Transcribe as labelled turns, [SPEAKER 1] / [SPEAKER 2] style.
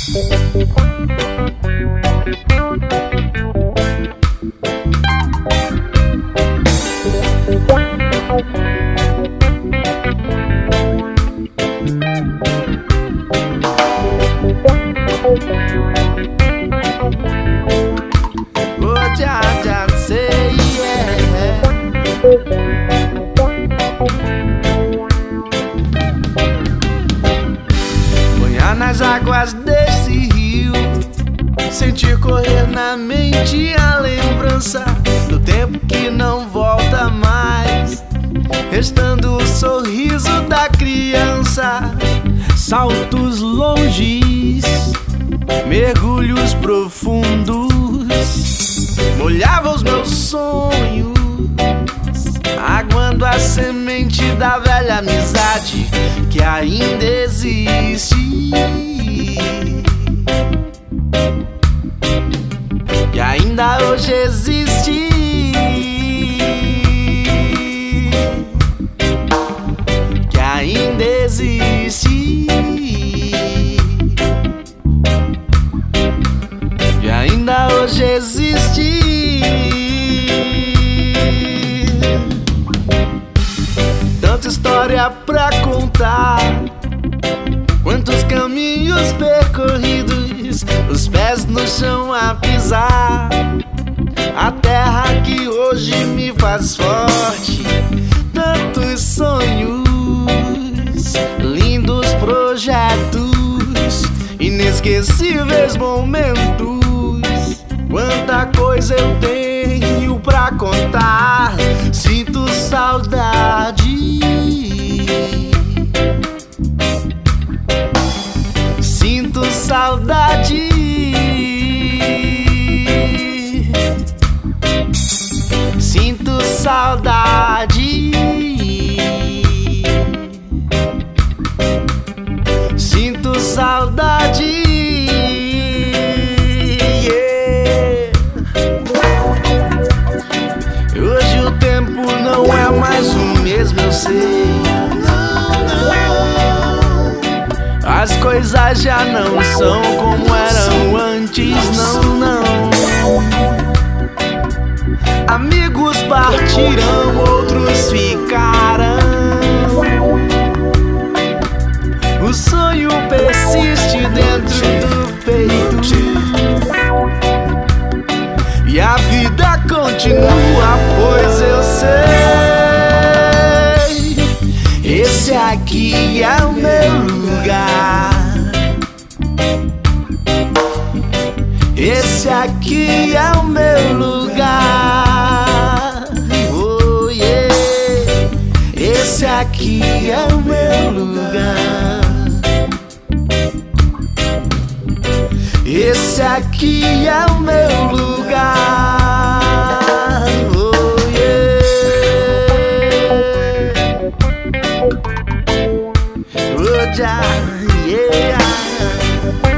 [SPEAKER 1] Nas águas desse rio, sentir correr na mente a lembrança do tempo que não volta mais, restando o sorriso da criança. Saltos longes, mergulhos profundos, molhava os meus sonhos, aguando a semente da velha amizade que ainda existe, que ainda hoje existe, que ainda existe, que ainda hoje existe. Tanta história pra contar, quantos caminhos percorridos, os pés no chão a pisar, a terra que hoje me faz forte. Tantos sonhos, lindos projetos, inesquecíveis momentos. Quanta coisa eu tenho pra contar, sinto saudade, sinto saudade, sinto saudade, sinto saudade. Hoje o tempo não é mais o mesmo, eu sei. As coisas já não são como eram antes, não. Amigos partirão, outros ficarão. O sonho persiste dentro do peito, e a vida continua, pois eu sei. Esse aqui é o meu lugar, esse aqui é o meu lugar. Oh yeah, esse aqui é o meu lugar, esse aqui é o meu lugar. Oh yeah, oh yeah.